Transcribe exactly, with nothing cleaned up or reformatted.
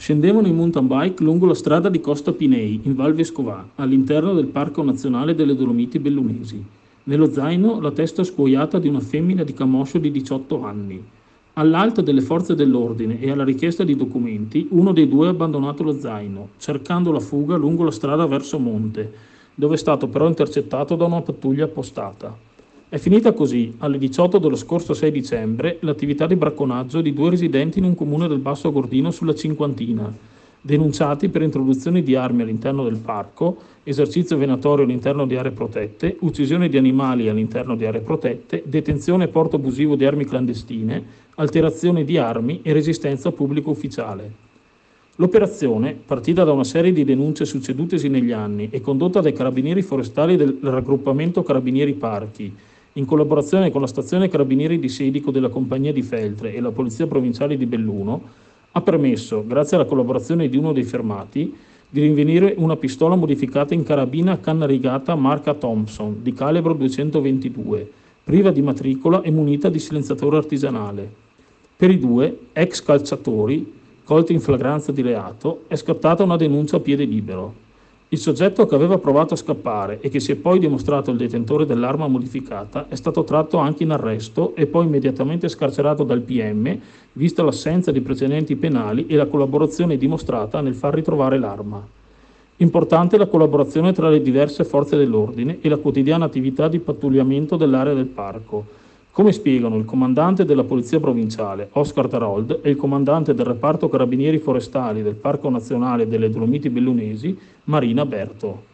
Scendevano in mountain bike lungo la strada di Costa Pinei, in Val Vescovà, all'interno del Parco Nazionale delle Dolomiti Bellunesi. Nello zaino la testa scuoiata di una femmina di Camoscio di diciotto anni. All'alto delle forze dell'ordine e alla richiesta di documenti, uno dei due ha abbandonato lo zaino, cercando la fuga lungo la strada verso monte, dove è stato però intercettato da una pattuglia appostata. È finita così, alle diciotto dello scorso sei dicembre, l'attività di bracconaggio di due residenti in un comune del Basso Agordino sulla Cinquantina, denunciati per introduzione di armi all'interno del parco, esercizio venatorio all'interno di aree protette, uccisione di animali all'interno di aree protette, detenzione e porto abusivo di armi clandestine, alterazione di armi e resistenza a pubblico ufficiale. L'operazione, partita da una serie di denunce succedutesi negli anni e condotta dai carabinieri forestali del raggruppamento Carabinieri Parchi, in collaborazione con la stazione Carabinieri di Sedico della Compagnia di Feltre e la Polizia Provinciale di Belluno, ha permesso, grazie alla collaborazione di uno dei fermati, di rinvenire una pistola modificata in carabina a canna rigata marca Thompson di calibro duecentoventidue, priva di matricola e munita di silenziatore artigianale. Per i due, ex calciatori, colti in flagranza di reato, è scattata una denuncia a piede libero. Il soggetto che aveva provato a scappare e che si è poi dimostrato il detentore dell'arma modificata è stato tratto anche in arresto e poi immediatamente scarcerato dal P M, vista l'assenza di precedenti penali e la collaborazione dimostrata nel far ritrovare l'arma. Importante la collaborazione tra le diverse forze dell'ordine e la quotidiana attività di pattugliamento dell'area del parco, come spiegano il comandante della Polizia Provinciale, Oscar Tarold, e il comandante del reparto Carabinieri Forestali del Parco Nazionale delle Dolomiti Bellunesi, Marina Berto.